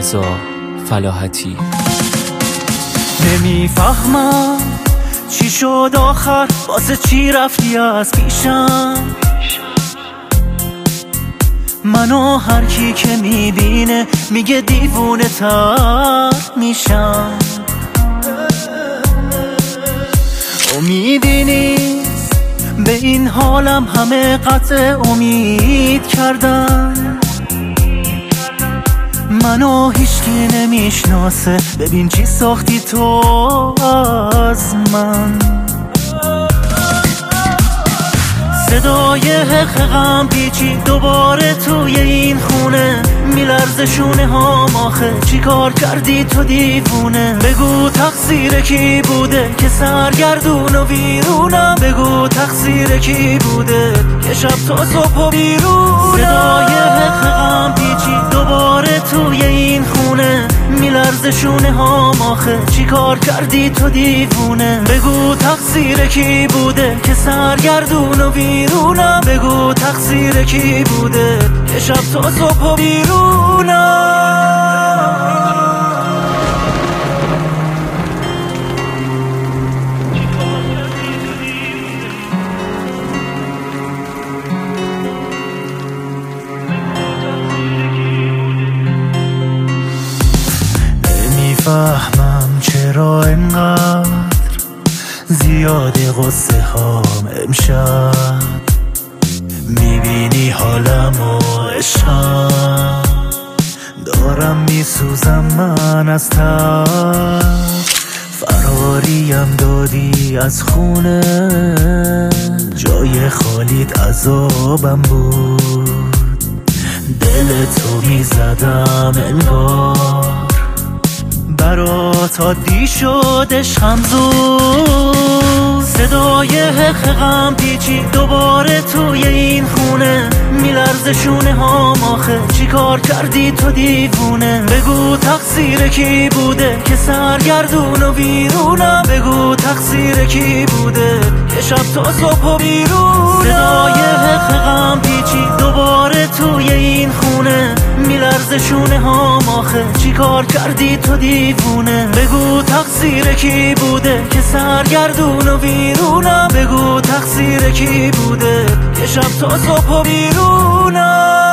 رضا فلاحتی. نمیفهمم چی شد آخر، واسه چی رفتی از پیشم؟ منو هر کی که میبینه میگه دیوونه تر میشم. امیدی نیست به این حالم، همه قطع امید کردن. منو هیچکی نمیشناسه، ببین چی ساختی تو از من. صدای حقم پیچید دوباره توی این خونه، میلرزه شونه هام. آخه چی کار کردی تو دیوونه؟ بگو تقصیر کی بوده که سرگردون و ویرونم؟ بگو تقصیر کی بوده که شب تا صبح و بیرونم؟ صدای حقم پیچید دوباره توی این خونه، میلرزه شونه هام. آخه چی کار کردی تو دیوونه؟ بگو تقصیر کی بوده که سرگردون و ویرونم؟ بگو تقصیر کی بوده که شب تا صبح و بیرونم؟ نمیفهمم چرا انقدر زیاده غصه هام امشب. میبینی حالم و عشقم، دارم میسوزم من از تب. فراریم دادی از خونه، جای خالیت عذابم بود. دل تو میزدم انگار، برات عادی شد عشقم زود. صدای حقم پیچید دوباره توی این خونه، میلرزه شونه هام. آخه چی کار کردی تو دیوونه؟ بگو تقصیر کی بوده که سرگردون و ویرونم؟ بگو تقصیر کی بوده که شب تا صبح و بیرونم؟ صدای حقم پیچید دوباره توی این خونه، میلرزه شونه هام. آخه چی کار کردی تو دیوونه؟ بگو تقصیر کی بوده که سرگردون و ویرونم؟ بگو تقصیر کی بوده که شب تا صبح و بیرونم؟